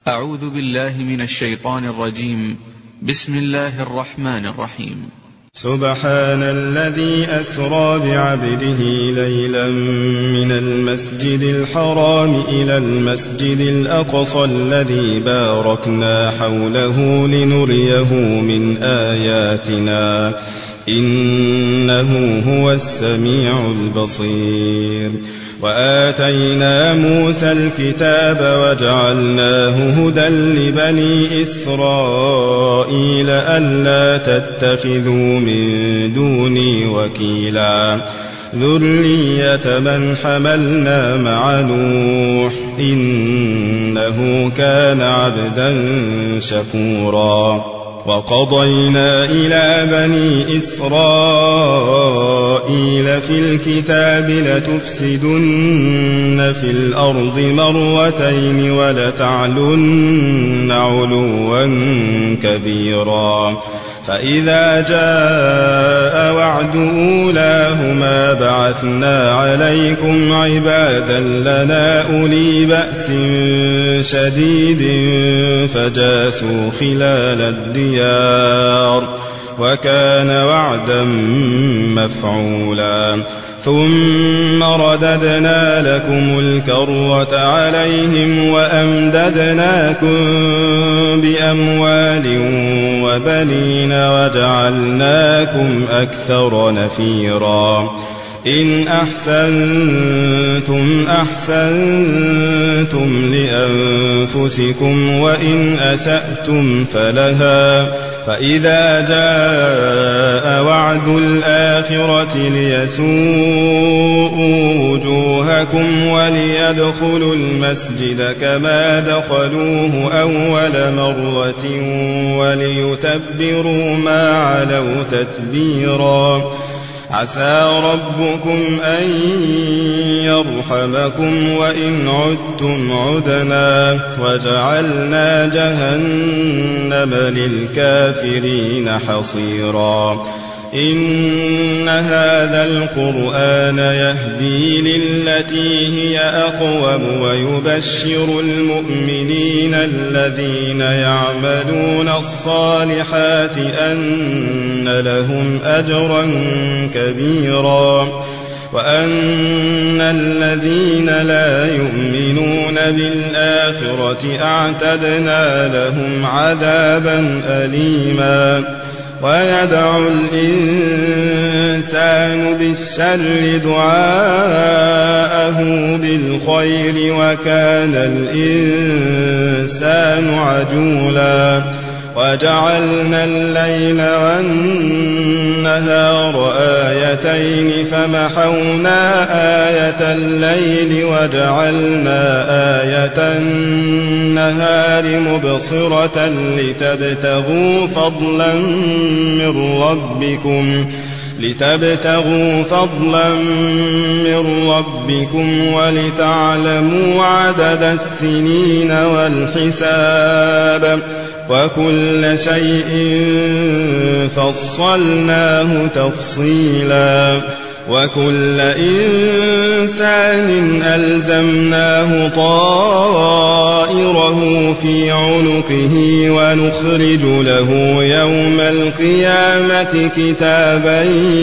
أعوذ بالله من الشيطان الرجيم. بسم الله الرحمن الرحيم. سبحان الذي أسرى بعبده ليلا من المسجد الحرام إلى المسجد الأقصى الذي باركنا حوله لنريه من آياتنا إنه هو السميع البصير. وآتينا موسى الكتاب وجعلناه هدى لبني إسرائيل ألا تتخذوا من دوني وكيلا ذرية من حملنا مع نوح إنه كان عبدا شكورا. وقضينا إلى بني إسرائيل في الكتاب لتفسدن في الأرض مرتين ولتعلن علوا كبيرا. فإذا جاء وعد أولاهما بعثنا عليكم عبادا لنا أولي بأس شديد فجاسوا خلال الديار وكان وعدا مفعولا. ثم رددنا لكم الكرة عليهم وأمددناكم بأموال وبنين وجعلناكم أكثر نفيرا. إن أحسنتم أحسنتم لأنفسكم وإن أسأتم فلها. فإذا جاء وعد الآخرة ليسوءوا وجوهكم وليدخلوا المسجد كما دخلوه أول مرة وليتبروا ما علوا تتبيرا. عسى ربكم أن يرحمكم وإن عدتم عدنا وجعلنا جهنم للكافرين حصيرا. إن هذا القرآن يهدي للتي هي أقوم ويبشر المؤمنين الذين يعملون الصالحات أن لهم أجرا كبيرا وأن الذين لا يؤمنون بالآخرة أعتدنا لهم عذابا أليما. ويدعو الإنسان بالشر دعاءه بالخير وكان الإنسان عجولا. وجعلنا الليل والنهار آيتين فمحونا آية الليل وجعلنا آية النهار مبصرة لتبتغوا فضلا من ربكم ولتعلموا عدد السنين والحساب وكل شيء فصلناه تفصيلا. وكل إنسان ألزمناه طائره في عنقه ونخرج له يوم القيامة كتابا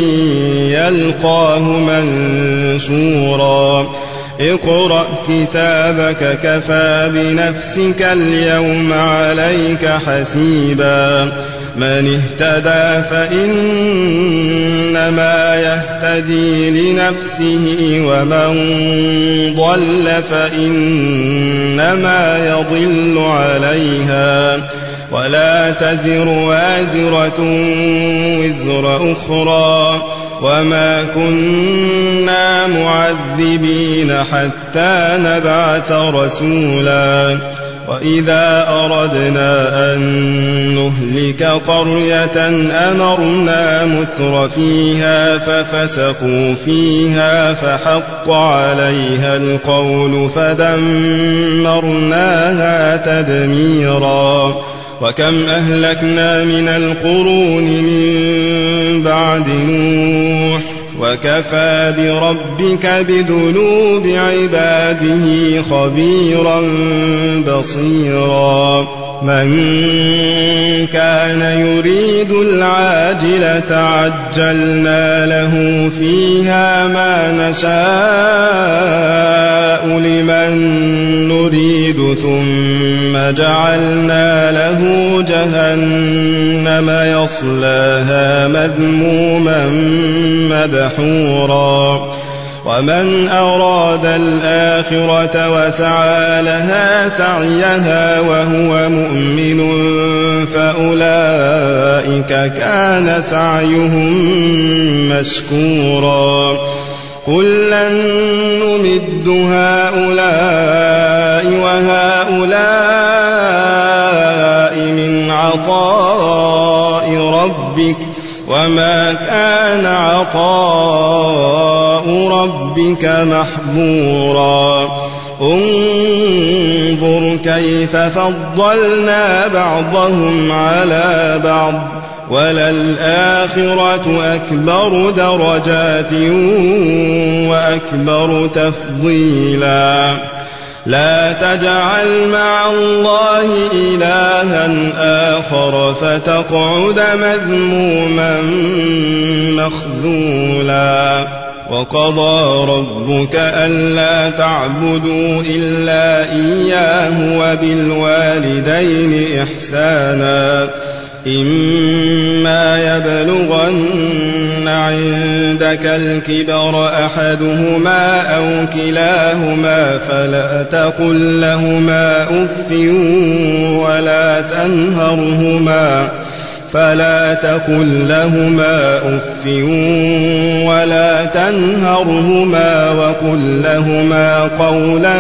يلقاه منشورا. اقرأ كتابك كفى بنفسك اليوم عليك حسيبا. من اهتدى فإنما يهتدي لنفسه ومن ضل فإنما يضل عليها ولا تزر وازرة وزر أخرى وما كنا معذبين حتى نبعث رسولا. وإذا أردنا أن نهلك قرية أمرنا متر فيها ففسقوا فيها فحق عليها القول فدمرناها تدميرا. وكم أهلكنا من القرون من بعد نوح وكفى بربك بذنوب عباده خبيرا بصيرا من كان يريد العاجلة عجلنا له فيها ما نشاء لمن نريد ثم جعلنا له جهنم يصلاها مذموما مدحورا ومن أراد الآخرة وسعى لها سعيها وهو مؤمن فأولئك كان سعيهم مشكورا كلا نمد هؤلاء وهؤلاء من عطاء ربك وما كان عطاء ربك محظورا انظر كيف فضلنا بعضهم على بعض وللآخرة أكبر درجات وأكبر تفضيلا لا تجعل مع الله إلها آخر فتقعد مذموما مخذولا وقضى ربك ألا تعبدوا إلا إياه وبالوالدين إحسانا إما يبلغن عندك الكبر أحدهما أو كلاهما فلا تقل لهما أف ولا تنهرهما وقل لهما قولا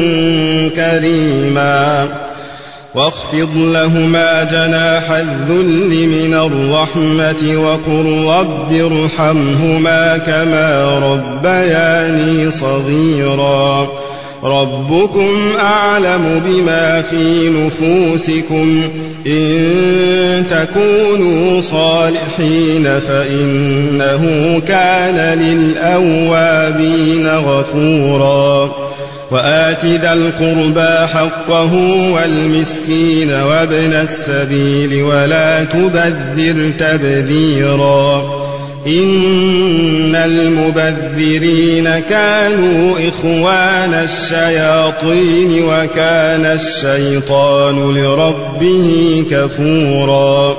كريما واخفض لهما جناح الذل من الرحمة وقل رب ارحمهما كما ربياني صغيرا ربكم أعلم بما في نفوسكم إن تكونوا صالحين فإنه كان للأوابين غفورا وآت ذا القربى حقه والمسكين وابن السبيل ولا تبذر تبذيرا إن المبذرين كانوا إخوان الشياطين وكان الشيطان لربه كفورا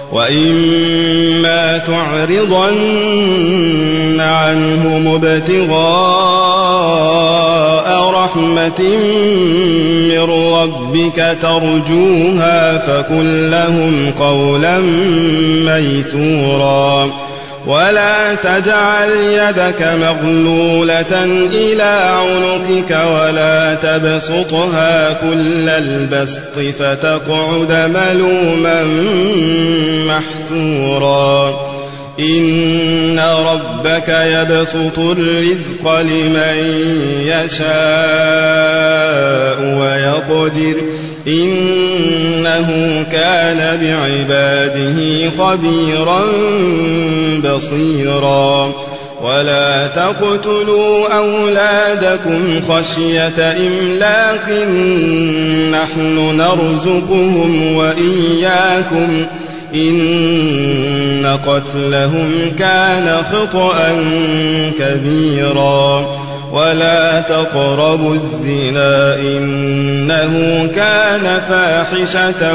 وإما تعرضن عنهم ابتغاء رحمة من ربك ترجوها فقل لهم قولا ميسورا ولا تجعل يدك مغلولة إلى عنقك ولا تبسطها كل البسط فتقعد ملوما محسورا إن ربك يبسط الرزق لمن يشاء ويقدر إنه كان بعباده خبيرا بصيرا ولا تقتلوا أولادكم خشية إملاق نحن نرزقهم وإياكم إن قتلهم كان خطأ كبيرا ولا تقربوا الزنا إنه كان فاحشة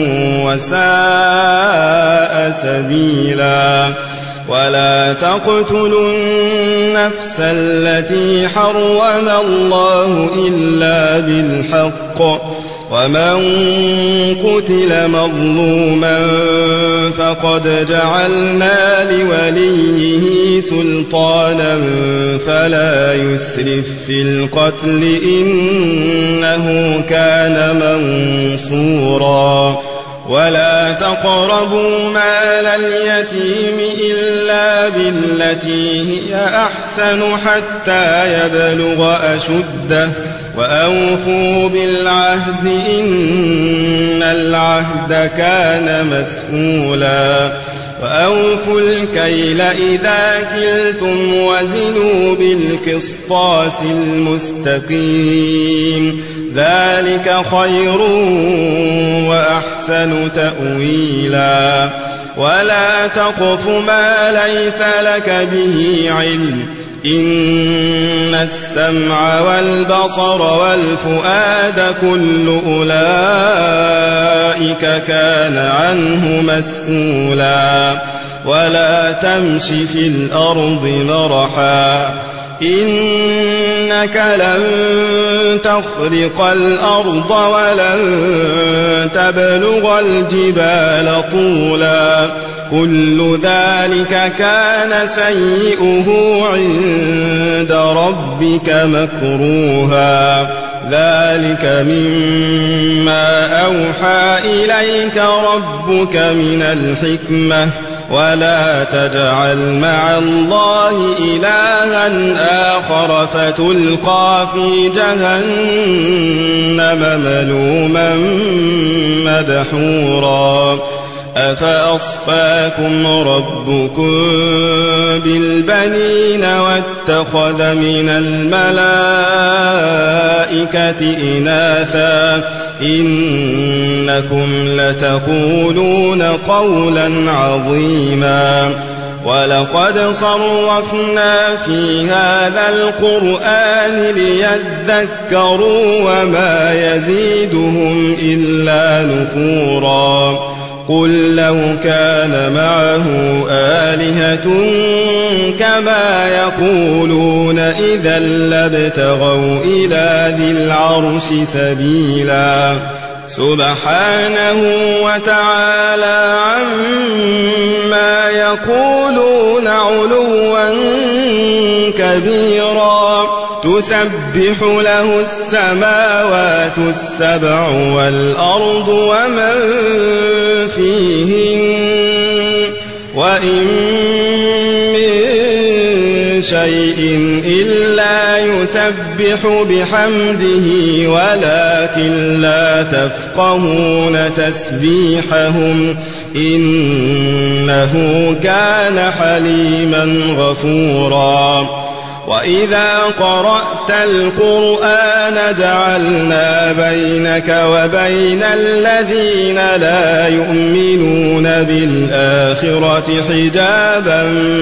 وساء سبيلا ولا تقتلوا النفس التي حرم الله إلا بالحق ومن قتل مظلوما فقد جعلنا لوليه سلطانا فلا يسرف في القتل إنه كان منصورا ولا تقربوا مال اليتيم إلا بالتي هي أحسن حتى يبلغ أشده وأوفوا بالعهد إن العهد كان مسؤولا وأوفوا الكيل إذا كلتم وزنوا بالقسطاس المستقيم ذلك خير وأحسن تأويلا ولا تقف ما ليس لك به علم إن السمع والبصر والفؤاد كل أولئك كان عنه مسؤولا ولا تمش في الأرض مرحا إنك لن تخرق الأرض ولن تبلغ الجبال طولا كل ذلك كان سيئه عند ربك مكروها ذلك مما أوحى إليك ربك من الحكمة ولا تجعل مع الله إلها آخر فتلقى في جهنم ملوما مدحورا أفأصفاكم ربكم بالبنين واتخذ من الملائكة إناثا إنكم لتقولون قولا عظيما ولقد صرفنا في هذا القرآن ليذكروا وما يزيدهم إلا نفورا قل لو كان معه آلهة كما يقولون إذا لابتغوا إلى ذي العرش سبيلا سبحانه وتعالى عما يقولون علوا كبيرا تسبح له السماوات السبع والأرض ومن فيهن وإن من شيء إلا يسبح بحمده ولكن لا تفقهون تسبيحهم إنه كان حليما غفورا وإذا قرأت القرآن جعلنا بينك وبين الذين لا يؤمنون بالآخرة حجابا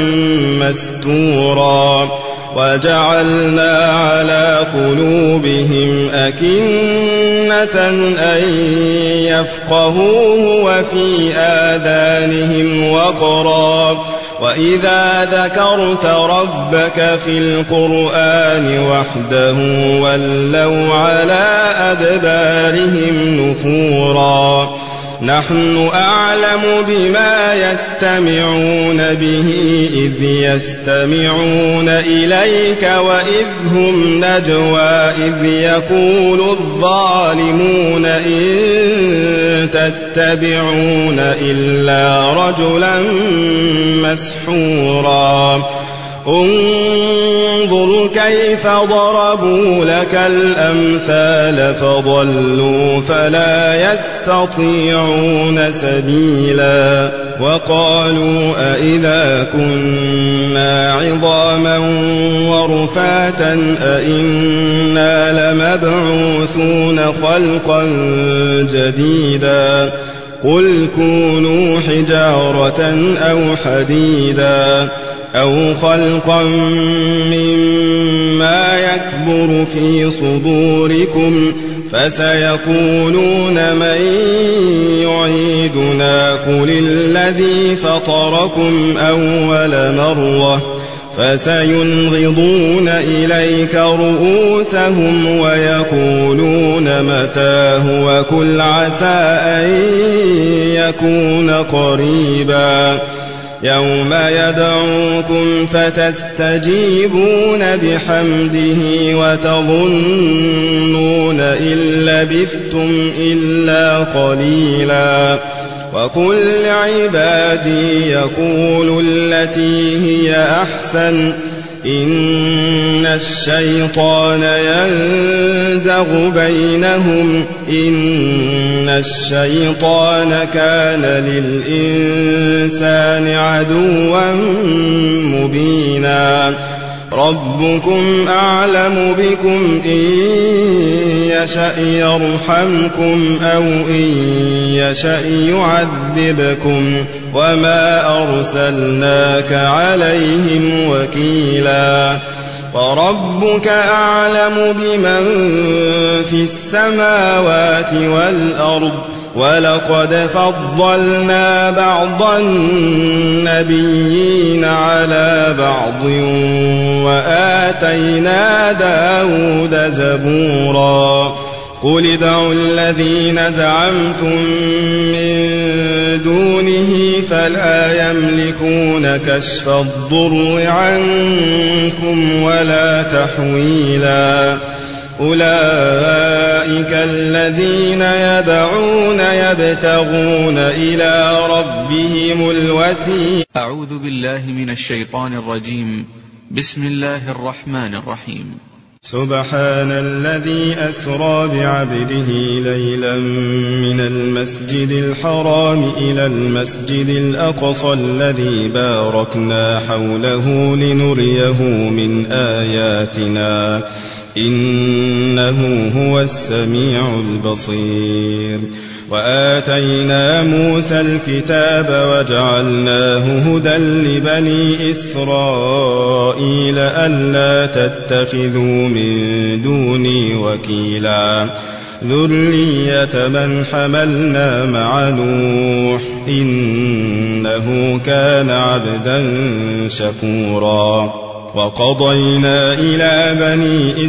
مستورا وجعلنا على قلوبهم أكنة أن يفقهوه وفي آذانهم وقرا وإذا ذكرت ربك في القرآن وحده ولوا على أدبارهم نفورا نحن أعلم بما يستمعون به إذ يستمعون إليك وإذ هم نجوى إذ يقول الظالمون إن تتبعون إلا رجلا مسحورا انظر كيف ضربوا لك الأمثال فضلوا فلا يستطيعون سبيلا وقالوا أإذا كنا عظاما ورفاتا أإنا لمبعوثون خلقا جديدا قل كونوا حجارة أو حديدا أو خلقا مما يكبر في صدوركم فسيقولون من يعيدنا قل الذي فطركم أول مرة فسينغضون إليك رؤوسهم ويقولون متاه وقل عسى أن يكون قريبا يوم يدعوكم فتستجيبون بحمده وتظنون إن لبثتم إلا قليلا وقل لعبادي يقولوا التي هي أحسن إن الشيطان ينزغ بينهم إن الشيطان كان للإنسان عدوا مبينا ربكم أعلم بكم إن يشأ يرحمكم أو إن يشأ يعذبكم وما أرسلناك عليهم وكيلا وربك أعلم بمن في السماوات والأرض ولقد فضلنا بعض النبيين على بعض وآتينا داود زبورا قل ادعوا الذين زعمتم من دونه فلا يملكون كشف الضر عنكم ولا تحويلا أولئك الذين يدعون يبتغون إلى ربهم الوسيلة. أعوذ بالله من الشيطان الرجيم. بسم الله الرحمن الرحيم. سبحان الذي أسرى بعبده ليلا من المسجد الحرام إلى المسجد الأقصى الذي باركنا حوله لنريه من آياتنا إنه هو السميع البصير. وآتينا موسى الكتاب وجعلناه هدى لبني إسرائيل ألا تتخذوا من دوني وكيلا ذرية من حملنا مع نوح إنه كان عبدا شكورا. وقضينا إلى بني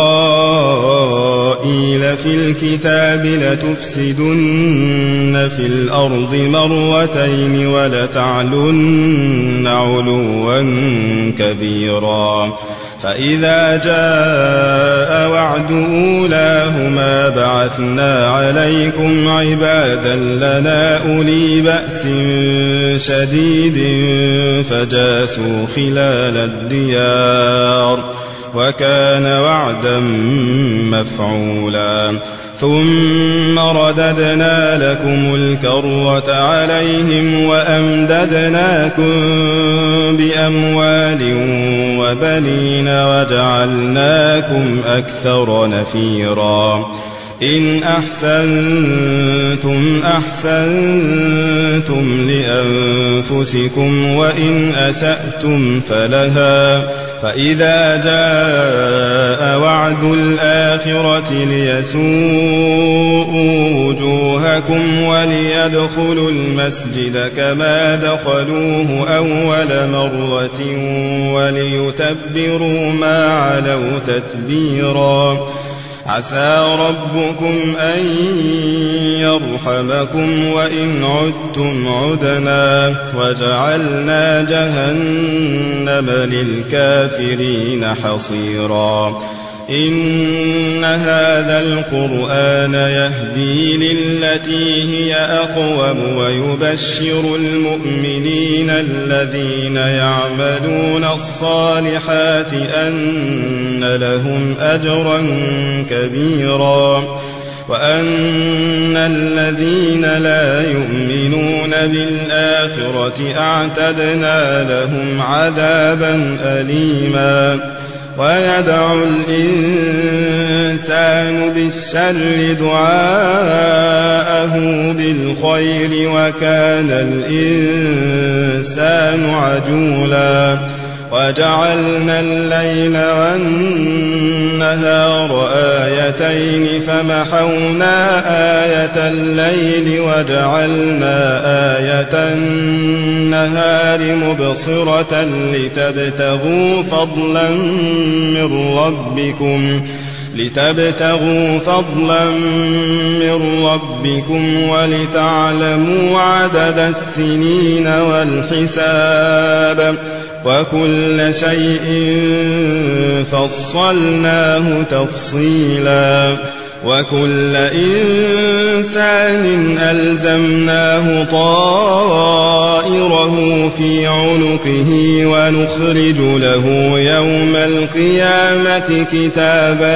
إسرائيل في الكتاب لتفسدن في الأرض مرتين ولتعلن علوا كبيرا فإذا جاء وعد أولاهما بعثنا عليكم عبادا لنا أولي بأس شديد فجاسوا خلال الديار وكان وعدا مفعولا. ثم رددنا لكم الكرة عليهم وأمددناكم بأموال وبنين وجعلناكم أكثر نفيرا. إن أحسنتم أحسنتم لأنفسكم وإن أسأتم فلها فإذا جاء وعد الآخرة ليسوءوا وجوهكم وليدخلوا المسجد كما دخلوه أول مرة وليتبروا ما علوا تتبيرا. عسى ربكم أن يرحمكم وإن عدتم عدنا وجعلنا جهنم للكافرين حصيرا. إن هذا القرآن يهدي للتي هي أقوم ويبشر المؤمنين الذين يعملون الصالحات أن لهم أجرا كبيرا وأن الذين لا يؤمنون بالآخرة أعتدنا لهم عذابا أليما. ويدعو الإنسان بالشر دعاءه بالخير وكان الإنسان عجولا. وجعلنا الليل والنهار آيتين فمحونا آية الليل وجعلنا آية النهار مبصرة لتبتغوا فضلا من ربكم ولتعلموا عدد السنين والحساب وكل شيء فصلناه تفصيلا. وكل إنسان ألزمناه طائره في عنقه ونخرج له يوم القيامة كتابا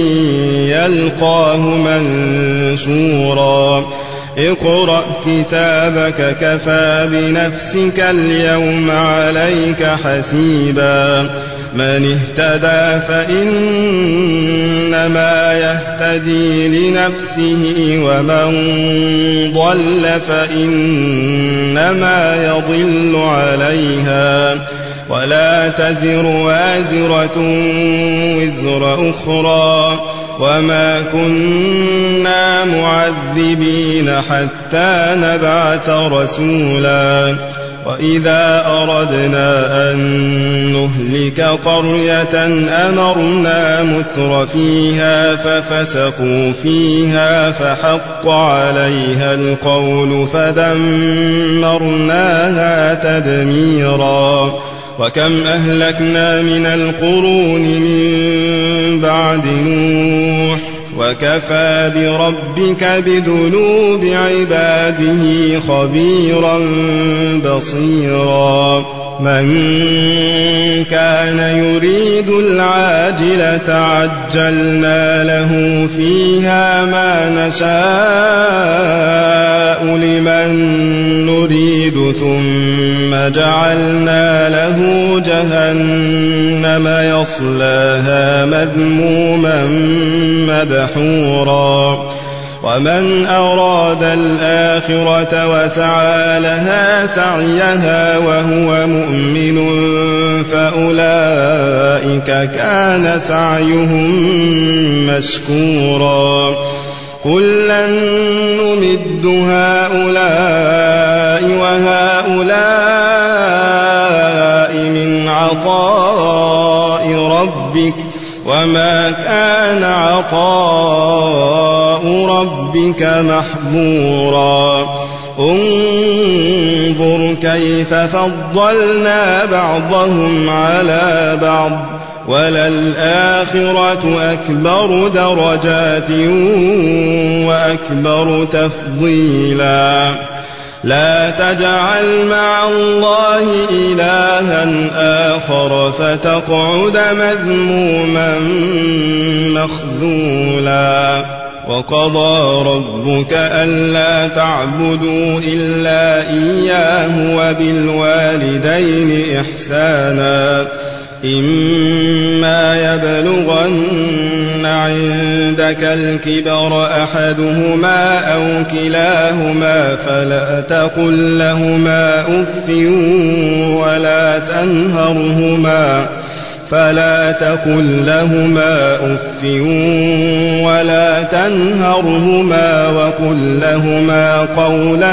يلقاه منشورا اقرأ كتابك كفى بنفسك اليوم عليك حسيبا من اهتدى فإنما يهتدي لنفسه ومن ضل فإنما يضل عليها ولا تزر وازرة وزر أخرى وما كنا معذبين حتى نبعث رسولا وإذا أردنا أن نهلك قرية أمرنا متر فيها ففسقوا فيها فحق عليها القول فدمرناها تدميرا وكم أهلكنا من القرون من بعد نوح وكفى بربك بذنوب عباده خبيرا بصيرا من كان يريد العاجلة عجلنا له فيها ما نشاء لمن نريد ثم جعلنا له جهنم يصلاها مذموما مدحورا ومن أراد الآخرة وسعى لها سعيها وهو مؤمن فأولئك كان سعيهم مشكورا كلا نمد هؤلاء وهؤلاء من عطاء ربك وما كان عطاء ربك محظورا انظر كيف فضلنا بعضهم على بعض وللآخرة أكبر درجات وأكبر تفضيلا لا تجعل مع الله إلها آخر فتقعد مذموما مخذولا وقضى ربك ألا تعبدوا إلا إياه وبالوالدين إحسانا إما يبلغن عندك الكبر أحدهما أو كلاهما فلا تقل لهما أف ولا تنهرهما وقل لهما قولا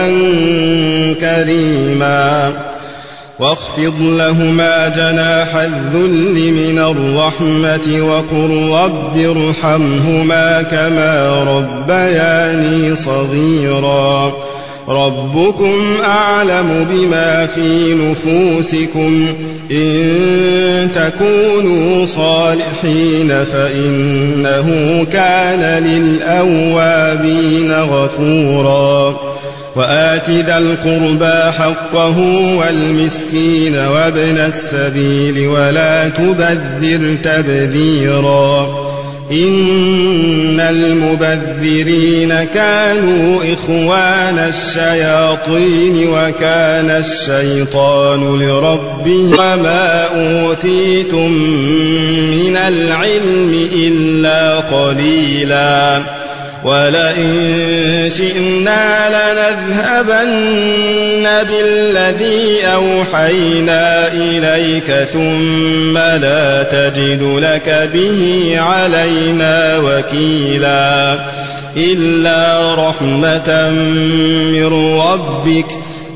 كريما واخفض لهما جناح الذل من الرحمة وقل رب ارحمهما كما ربياني صغيرا ربكم أعلم بما في نفوسكم إن تكونوا صالحين فإنه كان للأوابين غفورا وآت ذا القربى حقه والمسكين وابن السبيل ولا تبذر تبذيرا إن المبذرين كانوا إخوان الشياطين وكان الشيطان لربه وما أوتيتم من العلم إلا قليلا ولئن شئنا لنذهبن بالذي أوحينا إليك ثم لا تجد لك به علينا وكيلا إلا رحمة من ربك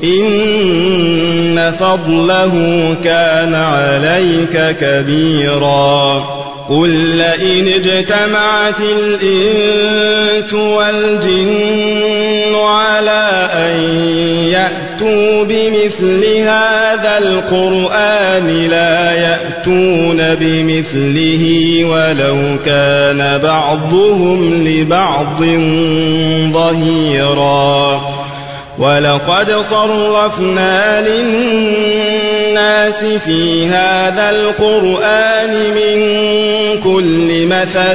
إن فضله كان عليك كبيرا قل لئن اجتمعت الإنس والجن على أن يأتوا بمثل هذا القرآن لا يأتون بمثله ولو كان بعضهم لبعض ظهيرا ولقد صرفنا للناس في هذا القرآن من كل مثل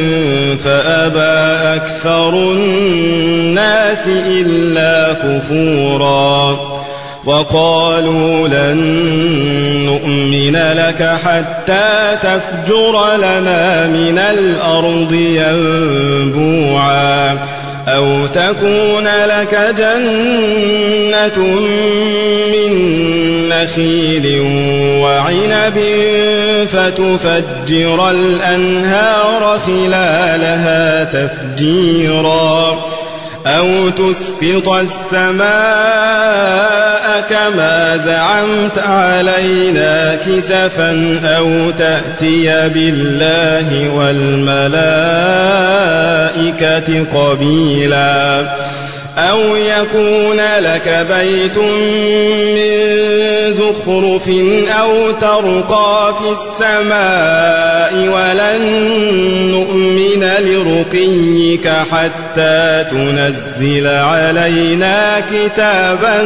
فأبى أكثر الناس إلا كفورا وقالوا لن نؤمن لك حتى تفجر لنا من الأرض ينبوعا أو تكون لك جنة من نخيل وعنب فتفجر الأنهار خلالها تفجيرا أو تسقط السماء كما زعمت علينا كسفا أو تأتي بالله والملائكة قبيلا أو يكون لك بيت من زخرف أو ترقى في السماء ولن نؤمن لرقيك حتى تنزل علينا كتابا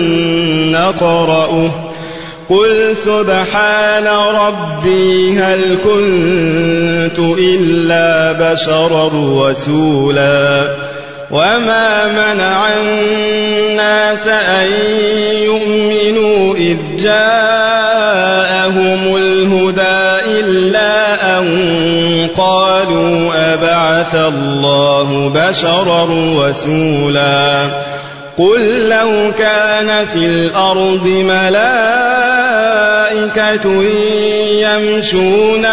نقرأه قل سبحان ربي هل كنت إلا بشرا رسولا وما منع الناس أن يؤمنوا إذ جاءهم الهدى إلا أن قالوا أبعث الله بشرا رسولا قل لو كان في الأرض ملائكة يمشون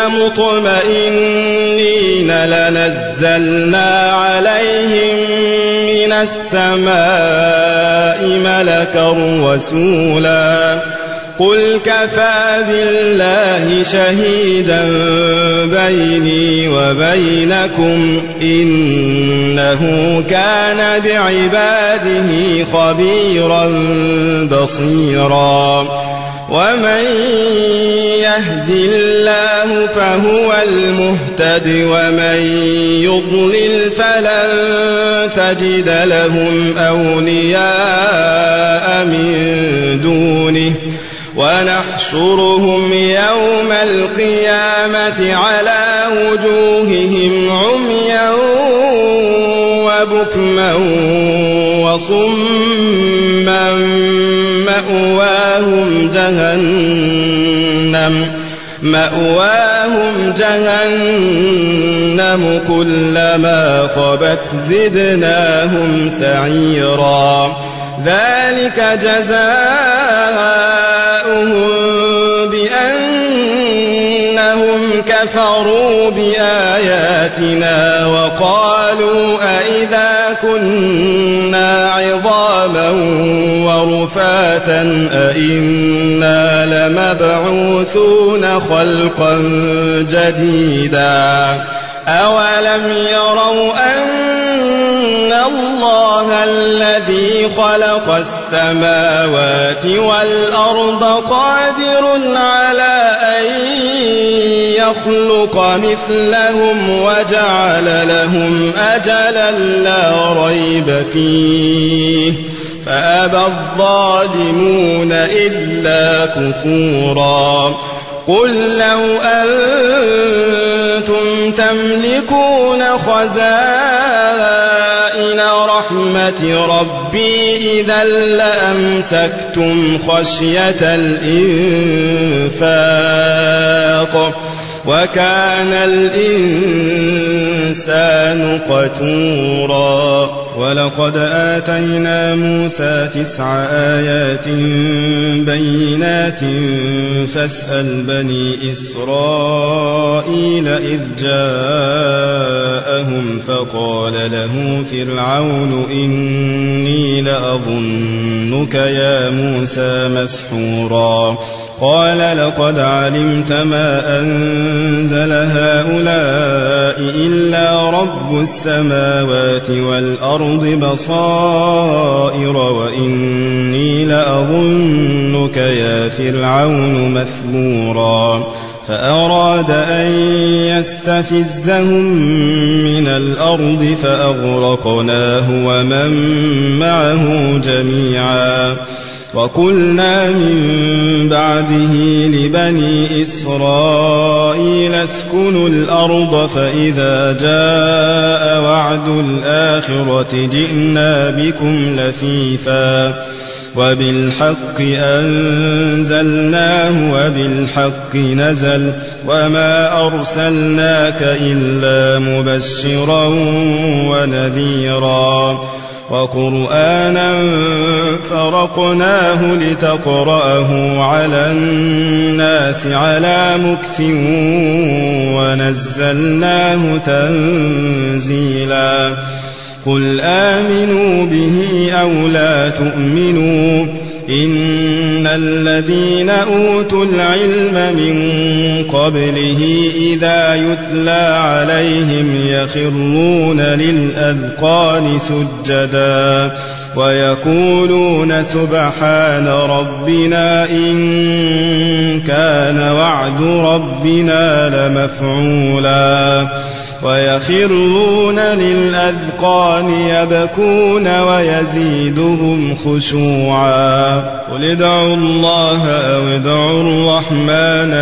مطمئنين لنزلنا عليهم من السماء ملكا رسولا قل كفى بالله شهيدا بيني وبينكم إنه كان بعباده خبيرا بصيرا ومن يهد الله فهو المهتد ومن يضلل فلن تجد لهم أولياء من دونه ونحشرهم يوم القيامة على وجوههم عميا وبكما وصما مأواهم جهنم كلما خبت زدناهم سعيرا ذلك جزاؤهم بأنهم كفروا بآياتنا وقالوا أئذا كنا عظاما ورفاتا أئنا لمبعوثون خلقا جديدا أولم يروا أن الله الذي خلق السماوات والأرض قادر على أن يخلق مثلهم وجعل لهم أجلا لا ريب فيه فأبى الظالمون إلا كفورا قل لو أنتم تملكون خزائن رحمة ربي إذا لأمسكتم خشية الإنفاق وكان الإنسان قتورا ولقد آتينا موسى 9 آيات بينات فاسأل بني إسرائيل إذ جاءهم فقال له فرعون إني لأظنك يا موسى مسحورا قال لقد علمت ما أنزل هؤلاء إلا رب السماوات والأرض بصائر وإني لأظنك يا فرعون مثبورا فأراد أن يستفزهم من الأرض فأغرقناه ومن معه جميعا وقلنا من بعده لبني إسرائيل اسكنوا الأرض فإذا جاء وعد الآخرة جئنا بكم لفيفا وبالحق أنزلناه وبالحق نزل وما أرسلناك إلا مبشرا ونذيرا وقرآنا فرقناه لتقرأه على الناس على مكث ونزلناه تنزيلا قل آمنوا به أو لا تؤمنوا إن الذين أوتوا العلم من قبله إذا يتلى عليهم يخرون للأذقان سجدا ويقولون سبحان ربنا إن كان وعد ربنا لمفعولا ويخرون للأذقان يبكون ويزيدهم خشوعا قل ادعوا الله أو ادعوا الرحمن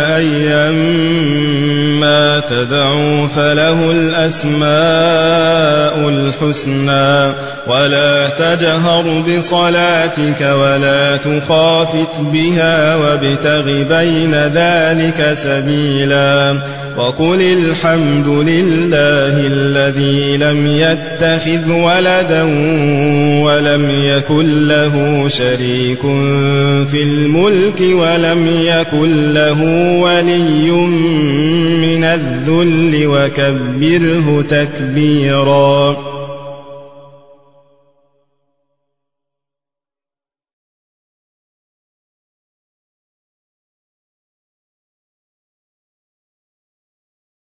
أيما تدعوا فله الأسماء الحسنى ولا تجهر بصلاتك ولا تخافت بها وابتغ بين ذلك سبيلا وقل الحمد لله الذي لم يتخذ ولدا ولم يكن له شريك في الملك ولم يكن له ولي من الذل وكبره تكبيرا